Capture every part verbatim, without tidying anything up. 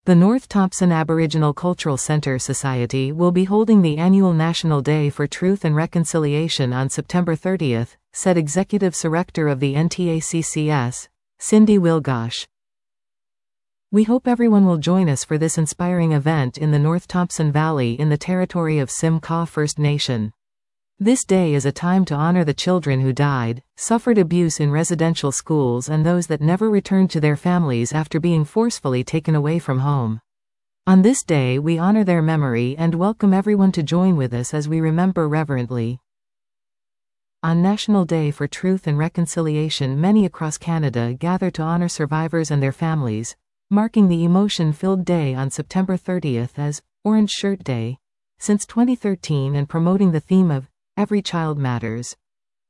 The North Thompson Aboriginal Cultural Centre Society will be holding the annual National Day for Truth and Reconciliation on September thirtieth, said Executive Director of the N T A C C S, Cindy Wilgosh. We hope everyone will join us for this inspiring event in the North Thompson Valley in the territory of Simcoe First Nation. This day is a time to honor the children who died, suffered abuse in residential schools, and those that never returned to their families after being forcefully taken away from home. On this day we honor their memory and welcome everyone to join with us as we remember reverently. On National Day for Truth and Reconciliation, many across Canada gather to honor survivors and their families, marking the emotion-filled day on September thirtieth as Orange Shirt Day since twenty thirteen and promoting the theme of Every Child Matters.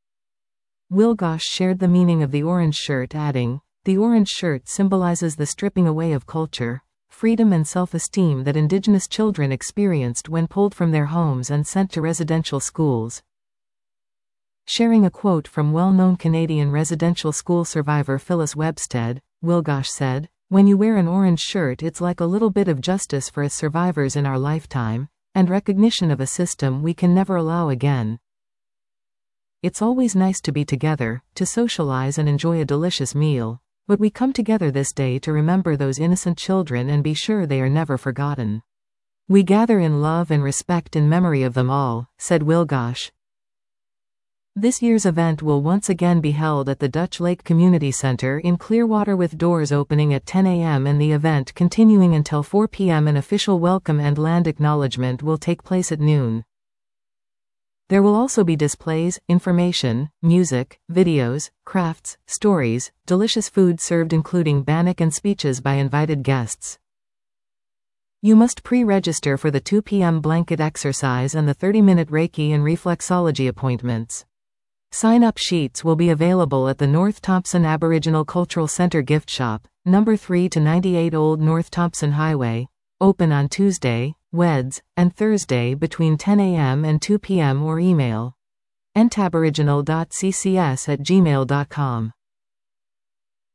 Wilgosh shared the meaning of the orange shirt, adding, "The orange shirt symbolizes the stripping away of culture, freedom and self-esteem that Indigenous children experienced when pulled from their homes and sent to residential schools." Sharing a quote from well-known Canadian residential school survivor Phyllis Webstead, Wilgosh said, "When you wear an orange shirt, it's like a little bit of justice for us survivors in our lifetime, and recognition of a system we can never allow again. It's always nice to be together, to socialize and enjoy a delicious meal, but we come together this day to remember those innocent children and be sure they are never forgotten. We gather in love and respect in memory of them all," said Wilgosh. This year's event will once again be held at the Dutch Lake Community Centre in Clearwater, with doors opening at ten a m and the event continuing until four p m An official welcome and land acknowledgement will take place at noon. There will also be displays, information, music, videos, crafts, stories, delicious food served including bannock and speeches by invited guests. You must pre-register for the two p m blanket exercise and the thirty minute Reiki and reflexology appointments. Sign-up sheets will be available at the North Thompson Aboriginal Cultural Centre gift shop, number three to ninety-eight Old North Thompson Highway, open on Tuesday, Wednesday, and Thursday between ten a m and two p m or email n taboriginal dot c c s at gmail dot com.